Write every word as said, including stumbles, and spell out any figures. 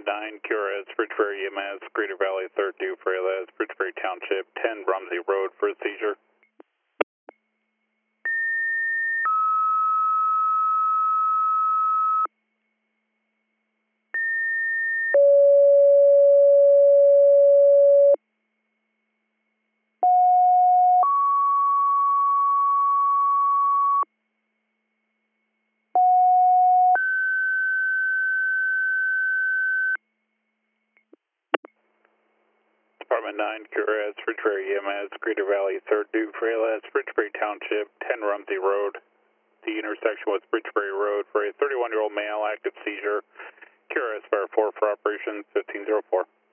nine, Q R S, Bridgebury E M S, Greater Valley, third due for A L S, Bridgebury Township, ten Rumsey Road for a seizure. Department nine, Q R S, Bridgebury E M S, Greater Valley, third due for A L S, Bridgebury Township, ten Rumsey Road. The intersection with Bridgebury Road for a thirty-one-year-old male, active seizure. Q R S Fire four for operations fifteen oh four.